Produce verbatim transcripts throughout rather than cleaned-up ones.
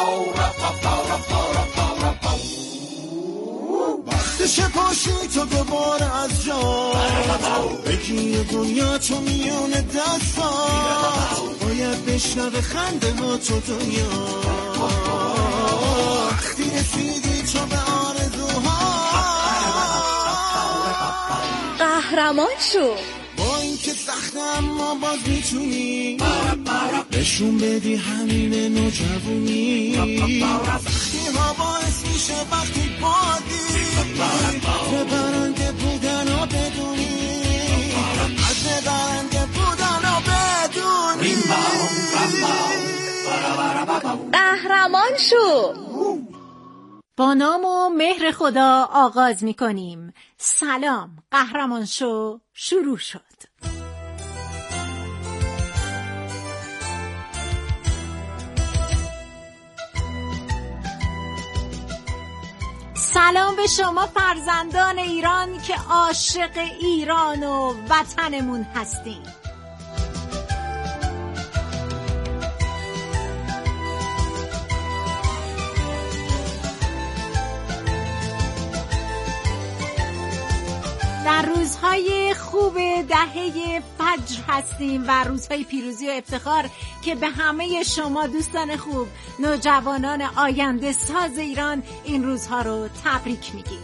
وقتش پاشی تو دوباره از جا بگیر دنیا تو میون دستات باید بشنوه خنده ها تو دنیا وقتی رسیدی تو به آرزوها قهرمان شو با اینکه سخته اما باز میتونی نشون بدی همین نوجوانی سختی ها باعث میشه وقتی بادی به برنده بودن و بدونی از برنده بودن و بدونی قهرمان شو. با نام و مهر خدا آغاز می کنیم. سلام، قهرمان شو شروع شد. سلام به شما فرزندان ایران که عاشق ایران و وطنمون هستین. در روزهای خوب دهه فجر هستیم و روزهای پیروزی و افتخار که به همه شما دوستان خوب، نوجوانان آینده ساز ایران این روزها رو تبریک میگیم.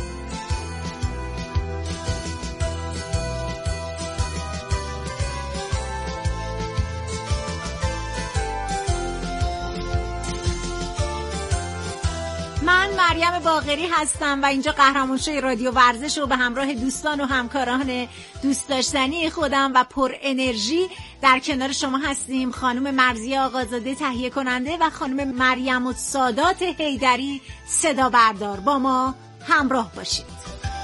من مریم باقری هستم و اینجا قهرمان شوی رادیو ورزش رو به همراه دوستان و همکاران دوست داشتنی خودم و پر انرژی در کنار شما هستیم. خانم مرضیه آقازاده تهیه کننده و خانم مریم السادات حیدری صدا بردار. با ما همراه باشید.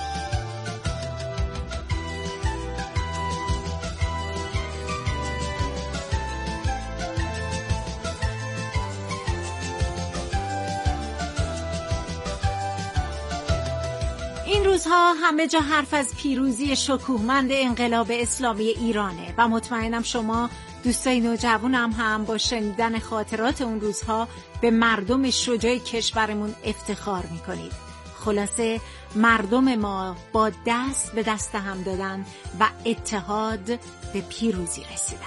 این روزها همه جا حرف از پیروزی شکوهمند انقلاب اسلامی ایرانه و مطمئنم شما دوستای نوجوانم هم با شنیدن خاطرات اون روزها به مردم شجاع کشورمون افتخار میکنید. خلاصه مردم ما با دست به دست هم دادن و اتحاد به پیروزی رسیدن.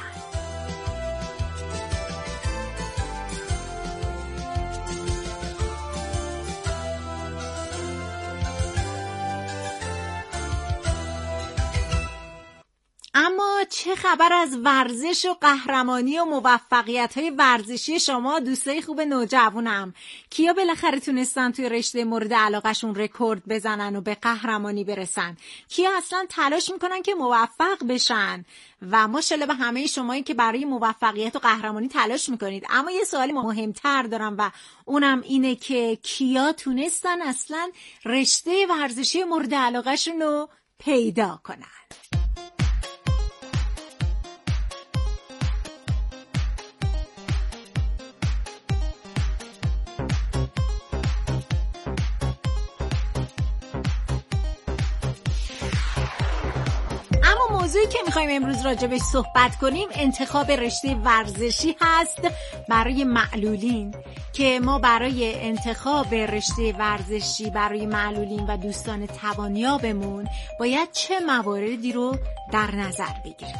اما چه خبر از ورزش و قهرمانی و موفقیت‌های ورزشی شما دوستای خوب نوجوانم؟ کیا بالاخره تونستن توی رشته مورد علاقهشون رکورد بزنن و به قهرمانی برسن؟ کیا اصلا تلاش میکنن که موفق بشن؟ و ماشاءالله به همه شمایی که برای موفقیت و قهرمانی تلاش میکنید. اما یه سوال مهمتر دارم و اونم اینه که کیا تونستن اصلا رشته ورزشی مورد علاقهشون رو پیدا کنن؟ موضوعی که میخوایم امروز راجبش صحبت کنیم انتخاب رشته ورزشی هست برای معلولین، که ما برای انتخاب رشته ورزشی برای معلولین و دوستان توانیابمون باید چه مواردی رو در نظر بگیریم.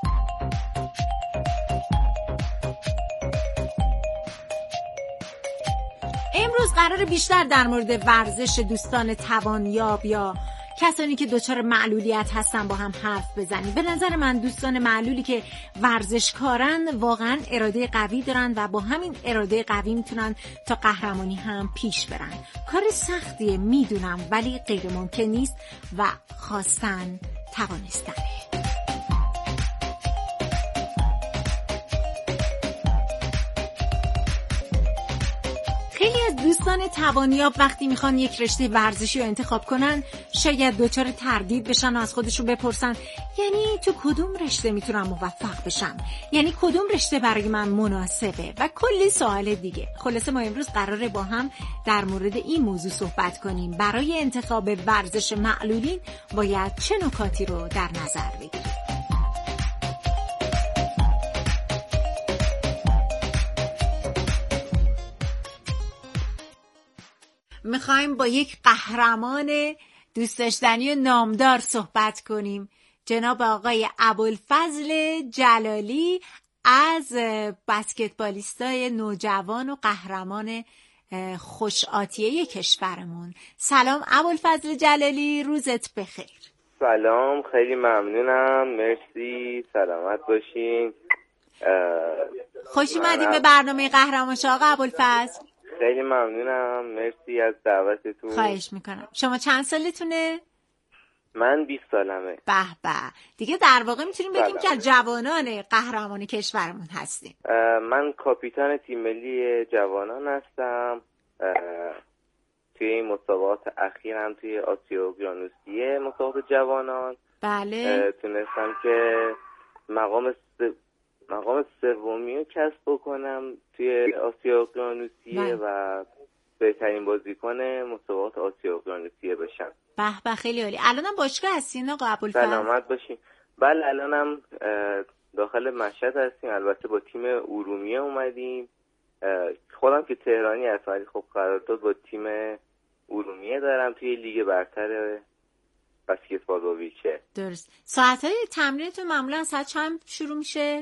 امروز قراره بیشتر در مورد ورزش دوستان توانیاب یا کسانی که دچار معلولیت هستن با هم حرف بزنیم. به نظر من دوستان معلولی که ورزشکارن واقعا اراده قوی دارن و با همین اراده قوی میتونن تا قهرمانی هم پیش برن. کار سختیه میدونم، ولی غیر ممکن نیست و خواستن توانستنه. خیلی از دوستان توانیاب وقتی میخوان یک رشته ورزشی رو انتخاب کنن شاید دچار تردید بشن و از خودشون بپرسن یعنی تو کدوم رشته میتونم موفق بشم؟ یعنی کدوم رشته برای من مناسبه؟ و کلی سوال دیگه. خلاصه ما امروز قراره با هم در مورد این موضوع صحبت کنیم. برای انتخاب ورزش معلولین باید چه نکاتی رو در نظر بگیریم؟ میخوایم با یک قهرمان دوست داشتنی و نامدار صحبت کنیم، جناب آقای ابوالفضل جلالی از بسکتبالیستای نوجوان و قهرمان خوش آتیه کشورمون. سلام ابوالفضل جلالی، روزت بخیر. سلام، خیلی ممنونم، مرسی، سلامت باشین. خوش اومدین به برنامه قهرمان شاه آقا ابوالفضل. خیلی ممنونم، مرسی از دعوتتون. خواهش میکنم. شما چند سالتونه؟ من بیست سالمه. به به، دیگه در واقع میتونیم بگیم که از جوانان قهرمان کشورمون هستیم. من کاپیتان تیم ملی جوانان هستم. توی این مسابقات اخیرم توی آسیا اقیانوسیه مسابقات جوانان بله تونستم که مقام س... مقام سومی رو کسب بکنم توی آسیا اقیانوسیه و بهترین بازیکن مسابقات آسیا اقیانوسیه بشم. به به، خیلی عالی. الانم باشگاه هستین آقا ابوالفضل؟ سلامت باشین. بله الانم داخل مشهد هستیم، البته با تیم ارومیه اومدیم. خودم که تهرانی هستم ولی خب قرارداد با تیم ارومیه دارم توی لیگ برتر بسکتبال با ویلچر. درست. ساعت‌های تمرینتون معمولا ساعت چند شروع میشه؟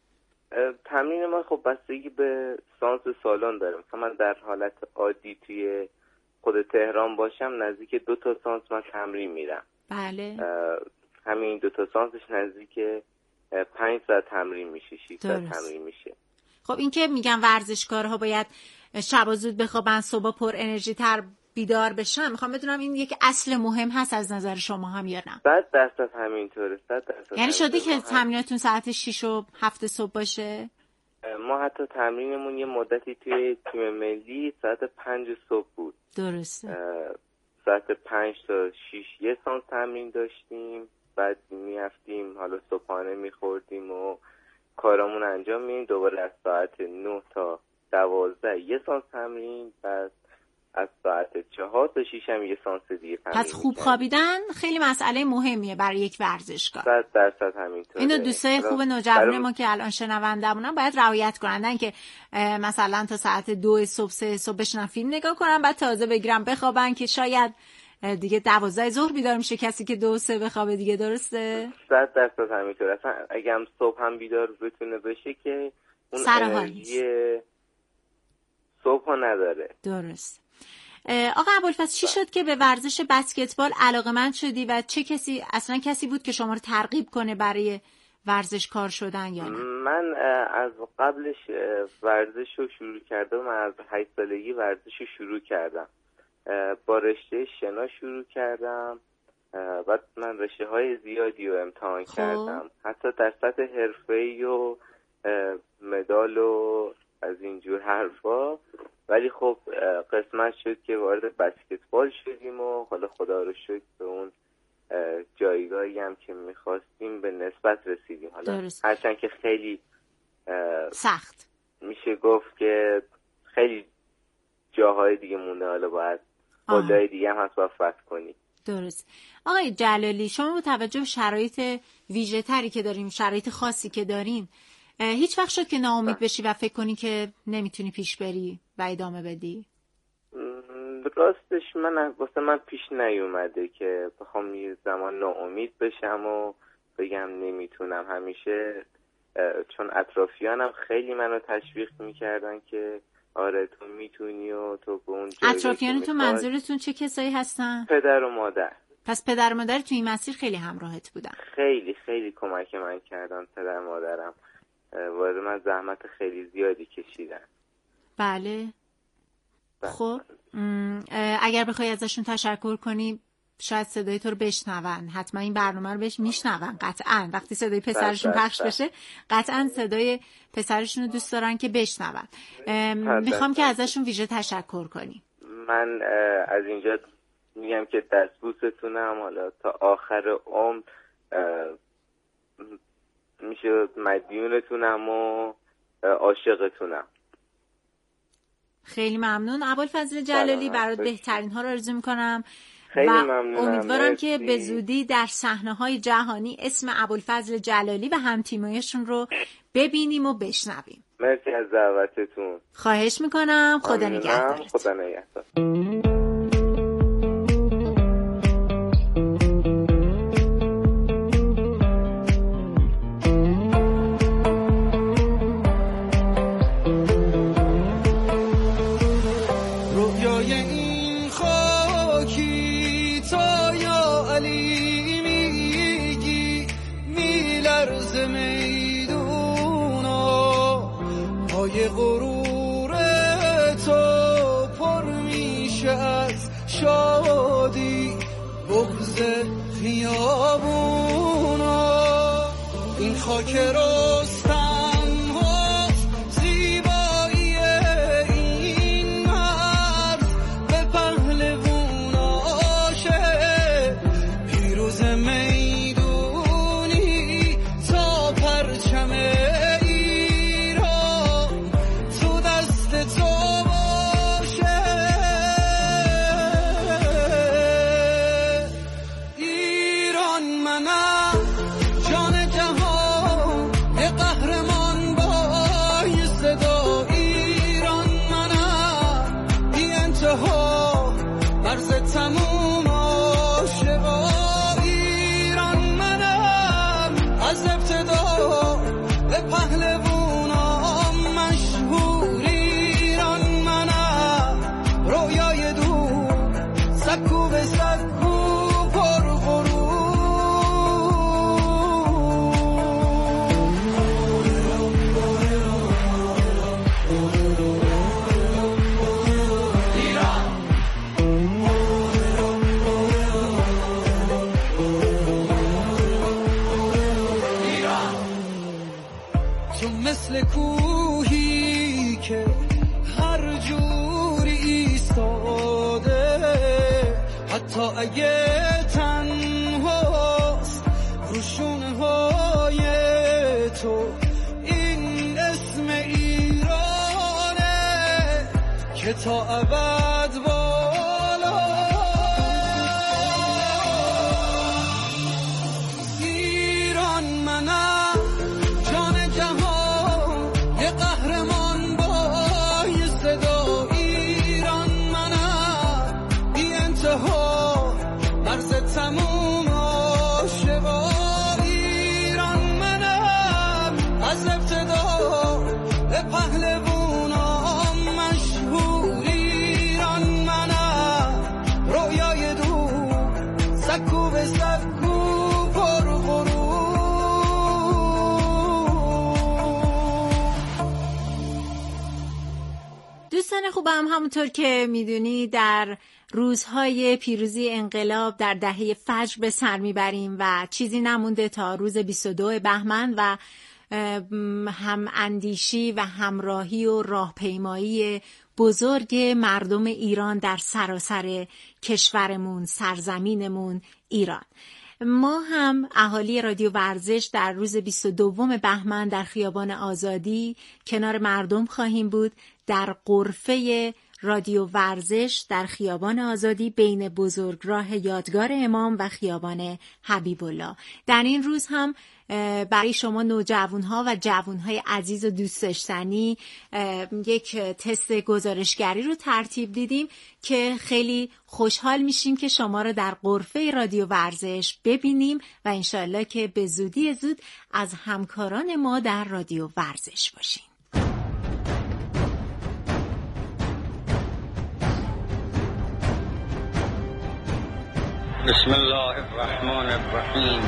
تمرین ما خب بستگی به سانس سالن داره. مثلا من در حالت عادی توی خود تهران باشم نزدیک دو تا سانس من تمرین میرم. بله. همین دو تا سانسش نزدیک پنج ساعت تمرین میشه، شش ساعت تمرین میشه. خب این که میگن ورزشکارها باید شب زود بخوابن صبح پر انرژی تر بیدار بشن، میخوام بدونم این یک اصل مهم هست از نظر شما هم یا نه؟ صد درصد همینطوره. صد درصد. یعنی شده که تمریناتون ساعت شش و هفت صبح باشه؟ ما حتی تمرینمون یه مدتی توی تیم ملی ساعت پنج صبح بود. درسته. ساعت پنج تا شش یه سانس تمرین داشتیم، بعد میرفتیم حالا صبحانه میخوردیم و کارامون انجام میدیم، دوباره از ساعت نه تا دوازده یه سانس تمرین، بعد از ساعت چهار تا شش هم یه سانس دیگه تمرین. پس خوب خوابیدن خیلی مسئله مهمیه برای یک ورزشکار. صد درصد همینطوره. اینو دوستای خوب نوجوان ما که الان شنوندمونن باید رعایت کنن که مثلا تا ساعت دو صبح سه صبح بشنن فیلم نگاه کنن، بعد تازه بگیرن بخوابن که شاید دیگه دوازده ظهر بیدار میشه کسی که دو سه بخوابه دیگه. درسته؟ صد درصد همینطوره. اصلا اگه هم صبح هم بیدار بتونه بشه که اون انرژی صبح نداره. درست. آقا ابوالفضل چی شد که به ورزش بسکتبال علاقه‌مند شدی و چه کسی اصلا کسی بود که شما رو ترغیب کنه برای ورزشکار شدن یا نه؟ من از قبلش ورزش رو شروع کردم. من از هشت سالگی ورزش رو شروع کردم. با رشته شنا شروع کردم، بعد من رشته های زیادی رو امتحان خوب. کردم، حتی در سطح حرفه‌ای و مدال و از اینجور حرفا، ولی خب قسمت شد که وارد بسکتبال شدیم و حالا خدا رو شکر به اون جایگاهی هم که میخواستیم به نسبت رسیدیم. حالا هرچند که خیلی سخت میشه گفت که خیلی جاهای دیگه مونده، حالا باید قلای دیگه هم هست باید فتح کنی. درست. آقای جلالی شما با توجه به شرایط ویژه تری که داریم، شرایط خاصی که دارین، هیچ وقت شد که ناامید بشی و فکر کنی که نمیتونی پیش بری و ادامه بدی؟ راستش من واسه من پیش نیومده که بخوام یه زمان ناامید بشم و بگم نمیتونم. همیشه چون اطرافیانم خیلی منو تشویق میکردن که آره تو میتونی و تو به اون جایی. اطرافیانتون منظورتون چه کسایی هستن؟ پدر و مادر. پس پدر و مادر تو این مسیر خیلی همراهت بودن؟ خیلی خیلی کمک من کردن. پدر و مادرم وارد من زحمت خیلی زیادی کشیدن. بله. خب اگر بخوای ازشون تشکر کنی شاید صدای تو رو بشنون، حتما این برنامه رو بهش میشنون قطعا. وقتی صدای پسرشون پخش بشه قطعا صدای پسرشون رو دوست دارن که بشنون. میخوام که ازشون ویژه تشکر کنی. من از اینجا میگم که دستبوستونم، حالا تا آخر عمر میشه مدیونتونم و عاشقتونم. خیلی ممنون ابوالفضل جلالی، برات بهترین ها رو آرزو میکنم خیلی و ممنونم. امیدوارم مرسی. که به زودی در صحنه‌های جهانی اسم ابوالفضل جلالی و هم‌تیمیاشون رو ببینیم و بشنویم. مرسی از دعوتتون. خواهش میکنم. خدا نگهدارت. خدا نگهدار. شادی بغض خیابونا، این خاک رستم هاست زیبایی این مرز، به پهلوون عاشق پیروز میدونی تا پرچم ایران تو دست تو باشه. ایران منم، جان جهان، یه قهرمان با یه صدا. ایران منم، بی انتها، مرز تموم عاشقا. ایران منم، از ابتدا به پهلوونام مشهور. ایران منم، رویای دور، سکو به سکو پر غرور. تو مثل کوهی که هر جوری ایستاده، حتی اگه تنهاست رو شونه های تو. این اسم ایرانه که تا ابد بالا. ایران منم، جان جهان، یه قهرمان با یه صدا. ایران منم، بی انتها، مرز تموم عاشقا. ایران منم، از ابتدا به پهلوونام مشهور. ایران منم، رویای دور، سکو به سکو پر غرور. دوستان خوبم، همونطور که میدونی در روزهای پیروزی انقلاب در دهه فجر به سر میبریم و چیزی نمونده تا روز بیست و دو بهمن و هم اندیشی و همراهی و راهپیمایی بزرگ مردم ایران در سراسر کشورمون، سرزمینمون ایران. ما هم اهالی رادیو ورزش در روز بیست و دو بهمن در خیابان آزادی کنار مردم خواهیم بود، در غرفه رادیو ورزش در خیابان آزادی بین بزرگراه یادگار امام و خیابان حبیب الله. در این روز هم برای شما نوجوانها و جوانهای عزیز و دوست داشتنی یک تست گزارشگری رو ترتیب دیدیم که خیلی خوشحال میشیم که شما رو در غرفه رادیو ورزش ببینیم و انشالله که به زودی زود از همکاران ما در رادیو ورزش باشیم. بسم الله الرحمن الرحیم.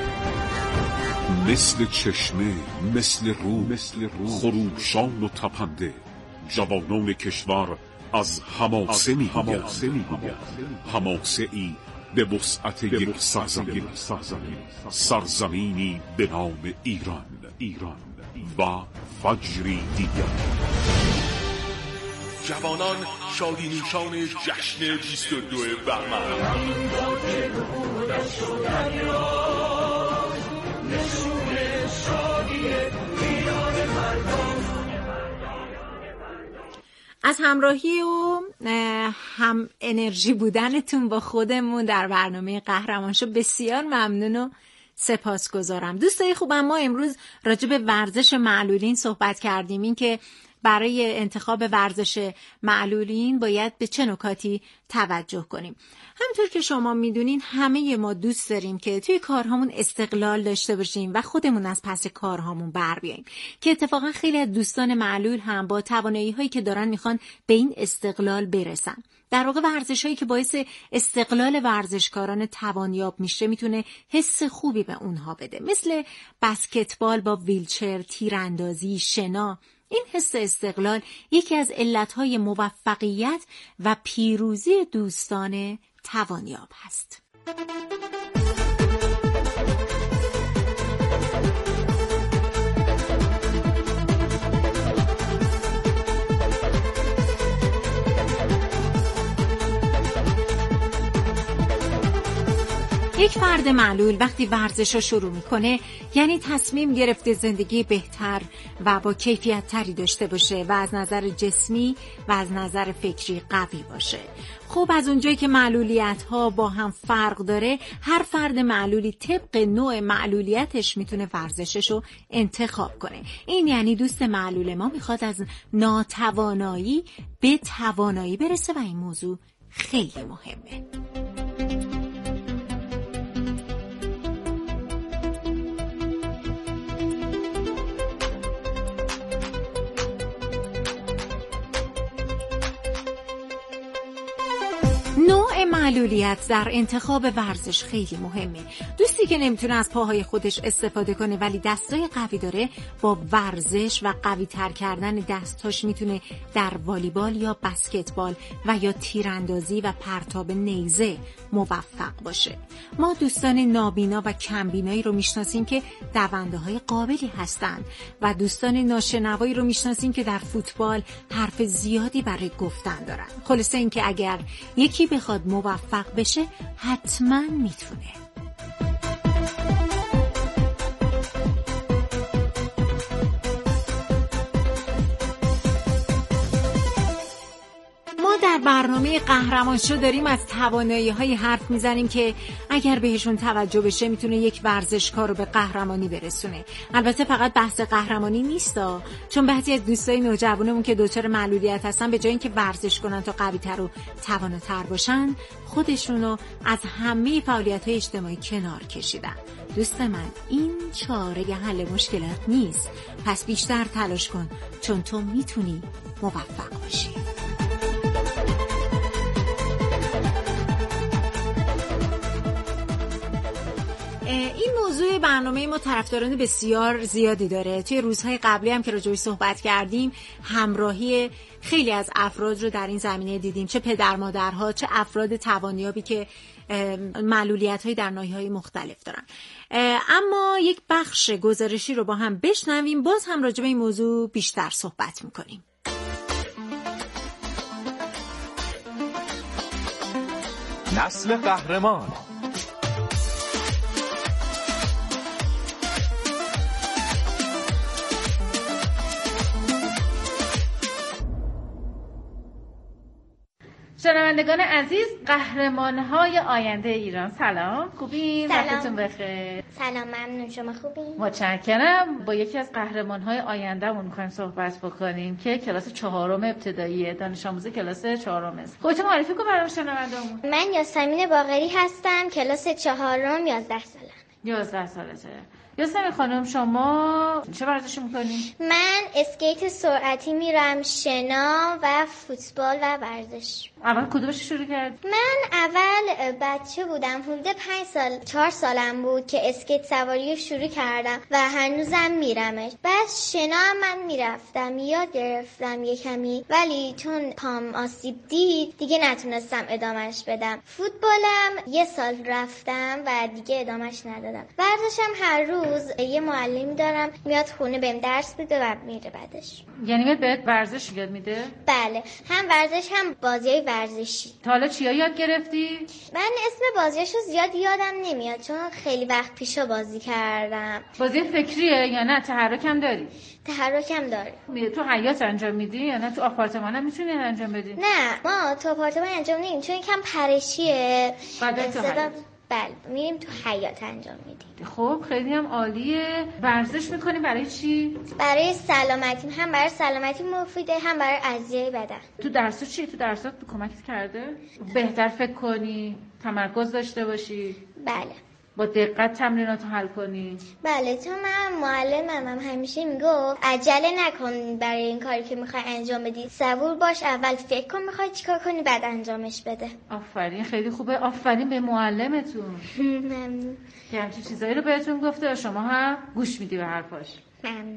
مثل چشمه، مثل رو، مثل رو خروشان و تپنده، جوانان کشور از حماسه میگویند، حماسه ای به وسعت یک سرزمین، سرزمینی به نام ایران، ایران و فجری دیگر. جوانان شادی نشان جشن بیست و دو بهمن. از همراهی و هم انرژی بودنتون با خودمون در برنامه قهرمان شو بسیار ممنون و سپاسگزارم. دوستای خوبم، ما امروز راجع به ورزش معلولین صحبت کردیم، این که برای انتخاب ورزش معلولین باید به چه نکاتی توجه کنیم. همونطور که شما میدونین همه ما دوست داریم که توی کارهامون استقلال داشته باشیم و خودمون از پس کارهامون بر بیاییم، که اتفاقا خیلی از دوستان معلول هم با توانایی هایی که دارن میخوان به این استقلال برسن. در واقع ورزش هایی که باعث استقلال ورزشکاران توانیاب میشه میتونه حس خوبی به اونها بده، مثل بسکتبال با ویلچر، تیراندازی، شنا این حس استقلال یکی از علتهای موفقیت و پیروزی دوستان توانیاب هست. یک فرد معلول وقتی ورزش رو شروع میکنه یعنی تصمیم گرفته زندگی بهتر و با کیفیت تری داشته باشه و از نظر جسمی و از نظر فکری قوی باشه. خب از اونجایی که معلولیت ها با هم فرق داره، هر فرد معلولی طبق نوع معلولیتش میتونه ورزشش رو انتخاب کنه. این یعنی دوست معلول ما میخواد از ناتوانایی به توانایی برسه و این موضوع خیلی مهمه. نوع معلولیت در انتخاب ورزش خیلی مهمه. دوستی که نمیتونه از پاهای خودش استفاده کنه ولی دستای قوی داره، با ورزش و قوی تر کردن دستاش میتونه در والیبال یا بسکتبال و یا تیراندازی و پرتاب نیزه موفق باشه. ما دوستان نابینا و کمبینایی رو میشناسیم که دونده های قابلی هستند و دوستان ناشنوایی رو میشناسیم که در فوتبال حرف زیادی برای گفتن دارن. خلاصه این که اگر یکی بخواد موفق بشه حتما میتونه. ما در برنامه قهرمان شو داریم از توانایی‌های حرف میزنیم که اگر بهشون توجه بشه میتونه یک ورزشکار رو به قهرمانی برسونه. البته فقط بحث قهرمانی نیستا، چون بعضی از دوستای نوجوانمون که دچار معلولیت هستن به جای اینکه ورزش کنن تا قوی‌تر و تواناتر باشن، خودشونو از همه فعالیت‌های اجتماعی کنار کشیدن. دوست من، این چاره حل مشکلات نیست، پس بیشتر تلاش کن چون تو میتونی موفق باشی. این موضوع برنامه ما طرفداران بسیار زیادی داره. توی روزهای قبلی هم که راجعش صحبت کردیم، همراهی خیلی از افراد رو در این زمینه دیدیم، چه پدر مادرها، چه افراد توانیابی که معلولیت‌های در ناحیه‌های مختلف دارن. اما یک بخش گزارشی رو با هم بشنویم، باز هم راجع به این موضوع بیشتر صحبت می‌کنیم. نسل قهرمان. شنوندگان عزیز، قهرمان‌های آینده ایران، سلام. خوبین؟ وقتتون بخیر. سلام، ممنون. شما خوبین؟ متشکرم. با یکی از قهرمان‌های آیندهمون می‌خوایم صحبت بکنیم که کلاس چهارم ابتدایی دانش آموز کلاس چهارم است. خودتون معرفی کن برای شنوندگان. من یاسمین باقری هستم، کلاس چهارم، یازده سالم. یازده سالته. یاسمین خانم، شما چه ورزشی میکنی؟ من اسکیت سرعتی میرم، شنا و فوتبال و ورزش. اول کدومش شروع کردی؟ من اول بچه بودم، حدود پنج سال چهار سالم بود که اسکیت سواری رو شروع کردم و هنوزم میرمش. بعد شنا هم من میرفتم، یاد گرفتم یه کمی، ولی چون پام آسیب دید دیگه نتونستم ادامهش بدم. فوتبالم یه سال رفتم و دیگه ادامهش ندادم. ورزشم هر روز یه معلمی دارم میاد خونه بهم درس میده و میره بعدش. یعنی میاد بهت ورزش یاد میده؟ بله، هم ورزش هم بازی ورزشی. تا حالا چیا یاد گرفتی؟ من اسم بازیاشو زیاد یادم نمیاد چون خیلی وقت پیشا بازی کردم. بازی فکریه یا نه تحرکم داری؟ تحرکم داری. می تو حیاط انجام میدی یا نه تو آپارتمان هم میتونی انجام بدی؟ نه، ما تو آپارتمان انجام نمیدیم چون یکم پرشیه. بعد تو حیاط. بله، میریم تو حیاط انجام میدیم. خب خیلی هم عالیه. ورزش میکنی برای چی؟ برای سلامتی، هم برای سلامتی مفیده، هم برای عضله بدن. تو درسات چی؟ تو درسات کمکت کرده؟ بهتر فکر کنی، تمرکز داشته باشی؟ بله. با دقت تمریناتو حل کنی؟ بله، تو من معلمم هم همیشه میگفت عجله نکن برای این کاری که میخوای انجام بدی، صبور باش، اول فکر کن میخوای چیکار کنی بعد انجامش بده. آفرین، خیلی خوبه. آفرین به معلمتون. ممنون که همچین چیزایی رو بهتون گفته و شما هم گوش میدی به حرفاش. ممنون.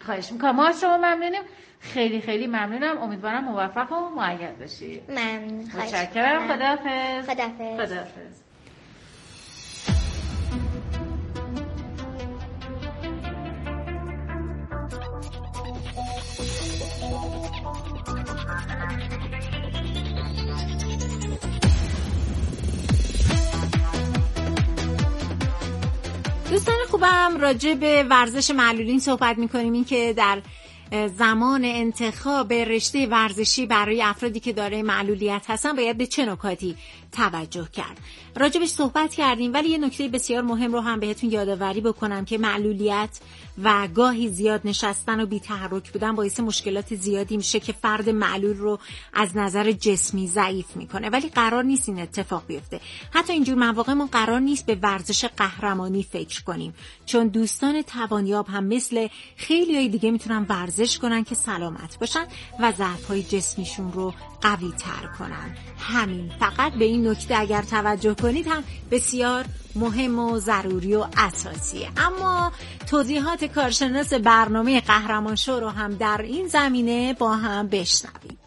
خواهش میکنم. ما از شما ممنونیم، خیلی خیلی ممنونم. امیدوارم موفق و مؤید باشی. ممنون. متشکرم. خداحافظ. خداحافظ. خداحافظ. دوستان خوبم، راجع به ورزش معلولین صحبت می‌کنیم. این که در زمان انتخاب رشته ورزشی برای افرادی که دارای معلولیت هستن باید به چه نکاتی توجه کرد. راجبش صحبت کردیم، ولی یه نکته بسیار مهم رو هم بهتون یادآوری بکنم که معلولیت و گاهی زیاد نشستن و بی تحرک بودن باعث مشکلات زیادی میشه که فرد معلول رو از نظر جسمی ضعیف میکنه، ولی قرار نیست این اتفاق بیفته. حتی اینجور مواقع ما قرار نیست به ورزش قهرمانی فکر کنیم، چون دوستان توانیاب هم مثل خیلیای دیگه میتونن ورزش کنن که سلامت باشن و ضعف‌های جسمیشون رو قوی تر کنن. همین، فقط به این نکته اگر توجه کنید هم بسیار مهم و ضروری و اساسیه. اما توضیحات کارشناس برنامه قهرمان شو رو هم در این زمینه با هم بشنویم.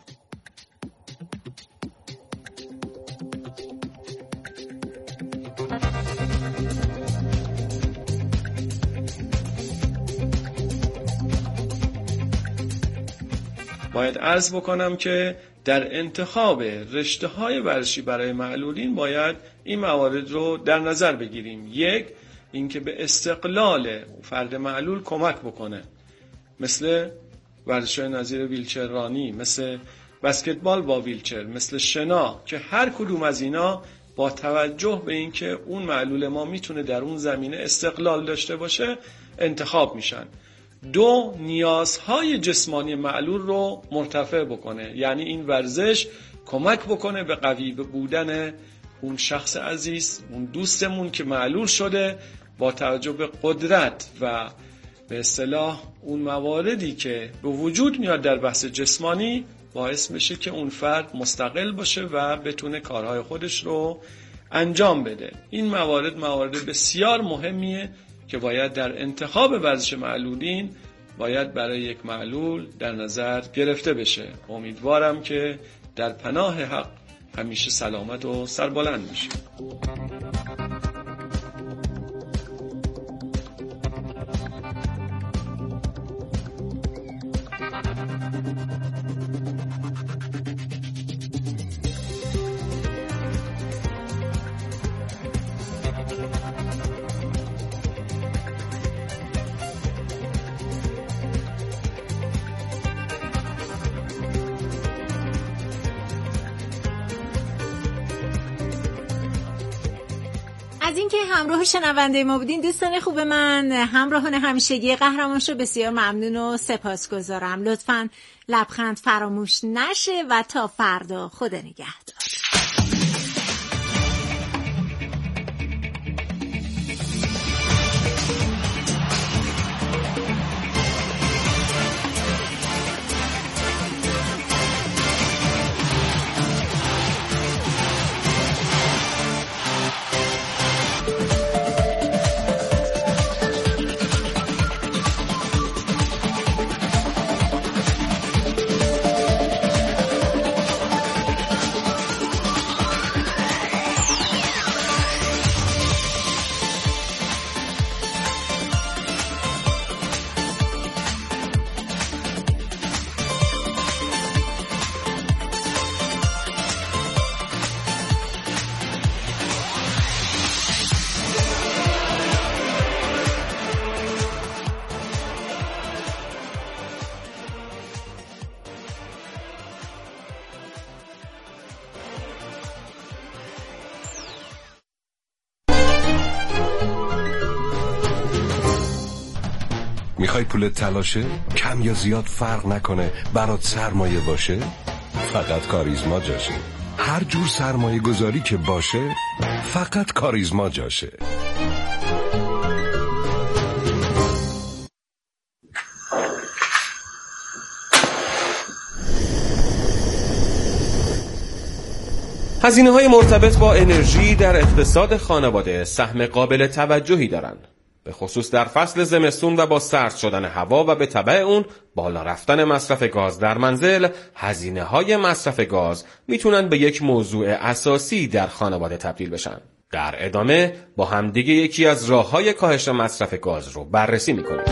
باید عرض بکنم که در انتخاب رشته‌های ورزشی برای معلولین باید این موارد رو در نظر بگیریم. یک، اینکه به استقلال فرد معلول کمک بکنه، مثل ورزش‌های نظیر ویلچر رانی، مثل بسکتبال با ویلچر، مثل شنا، که هر کدوم از اینا با توجه به اینکه اون معلول ما میتونه در اون زمینه استقلال داشته باشه انتخاب میشن. دو، نیازهای جسمانی معلول رو مرتفع بکنه، یعنی این ورزش کمک بکنه به قوی بودن اون شخص عزیز، اون دوستمون که معلول شده، با توجه به قدرت و به اصطلاح اون مواردی که به وجود میاد در بحث جسمانی، باعث بشه که اون فرد مستقل باشه و بتونه کارهای خودش رو انجام بده. این موارد موارد بسیار مهمیه که باید در انتخاب ورزش معلولین باید برای یک معلول در نظر گرفته بشه. امیدوارم که در پناه حق همیشه سلامت و سربلند باشید. از اینکه همراه شنونده ما بودین دوستان خوب من، همراهان همیشگی قهرمان شو، بسیار ممنون و سپاسگزارم. لطفاً لبخند فراموش نشه و تا فردا خدا نگهدار. میخوای پولت تلاشه؟ کم یا زیاد فرق نکنه، برات سرمایه باشه؟ فقط کاریزما جاشه. هر جور سرمایه گذاری که باشه فقط کاریزما جاشه. هزینه‌های مرتبط با انرژی در اقتصاد خانواده سهم قابل توجهی دارند. به خصوص در فصل زمستون و با سرد شدن هوا و به تبع اون بالا رفتن مصرف گاز در منزل، هزینه‌های مصرف گاز میتونن به یک موضوع اساسی در خانواده تبدیل بشن. در ادامه با همدیگه یکی از راه‌های کاهش مصرف گاز رو بررسی میکنیم.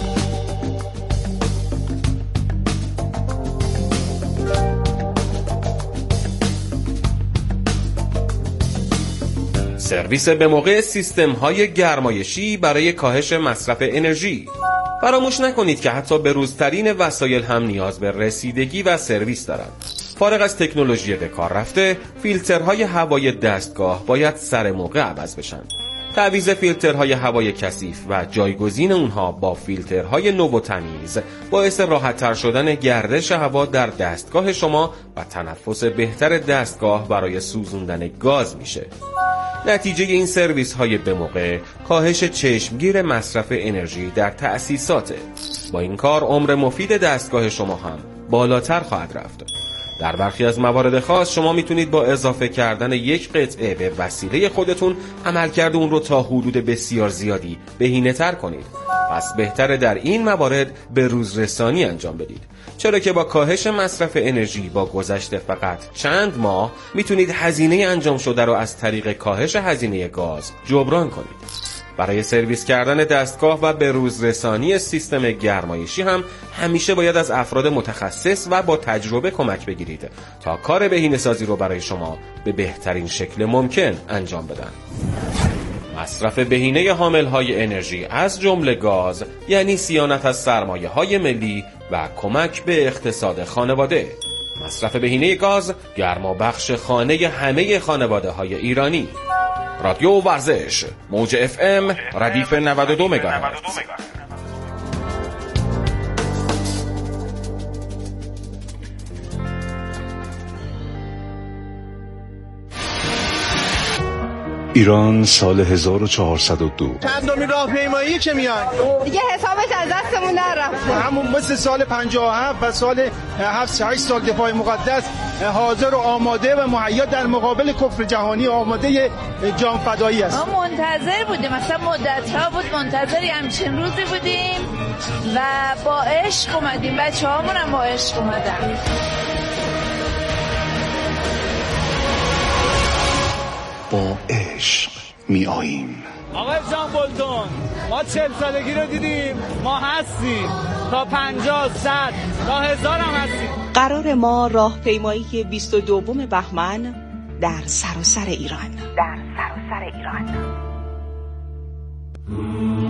سرویس به موقع سیستم‌های گرمایشی برای کاهش مصرف انرژی. فراموش نکنید که حتی بروزترین وسایل هم نیاز به رسیدگی و سرویس دارند. فارغ از تکنولوژی به کار رفته، فیلترهای هوای دستگاه باید سر موقع عوض بشن. تعویض فیلترهای هوای کثیف و جایگزین اونها با فیلترهای نو و تمیز باعث راحت‌تر شدن گردش هوا در دستگاه شما و تنفس بهتر دستگاه برای سوزوندن گاز میشه. نتیجه این سرویس های به موقع کاهش چشمگیر مصرف انرژی در تأسیساته. با این کار عمر مفید دستگاه شما هم بالاتر خواهد رفت. در برخی از موارد خاص شما میتونید با اضافه کردن یک قطعه به وسیله خودتون عملکرد اون رو تا حدود بسیار زیادی بهینه‌تر کنید. پس بهتره در این موارد به روزرسانی انجام بدید، چرا که با کاهش مصرف انرژی با گذشت فقط چند ماه میتونید هزینه انجام شده رو از طریق کاهش هزینه گاز جبران کنید. برای سرویس کردن دستگاه و به روزرسانی سیستم گرمایشی هم همیشه باید از افراد متخصص و با تجربه کمک بگیرید تا کار بهینه‌سازی رو برای شما به بهترین شکل ممکن انجام بدن. مصرف بهینه حامل‌های انرژی از جمله گاز یعنی صیانت از سرمایه‌های ملی و کمک به اقتصاد خانواده. مصرف بهینه گاز گرمابخش خانه همه خانواده‌های ایرانی. رادیو ورزش موج اف ام ردیف نود و دو مگاهرتز. ایران سال هزار و چهارصد و دو. چندمین راهپیمایی که میان دیگه حسابش از دستمون در رفته. همون مثل سال پنجاه و هفت و سال هفت هشت سال دفاع مقدس حاضر و آماده و مهیا در مقابل کفر جهانی آماده جان فدایی است. ما منتظر بودیم، مثلا مدت‌ها بود منتظری همچین روزی بودیم و با عشق اومدیم، بچه‌هامون هم با عشق اومدن. با عشق می آییم. آقای جان بولتون، ما چهل سالگی رو دیدیم، ما هستیم تا پنجاه صد تا هزار هم هستیم. قرار ما راهپیمایی بیست و دوم بهمن در سراسر ایران. در سراسر ایران.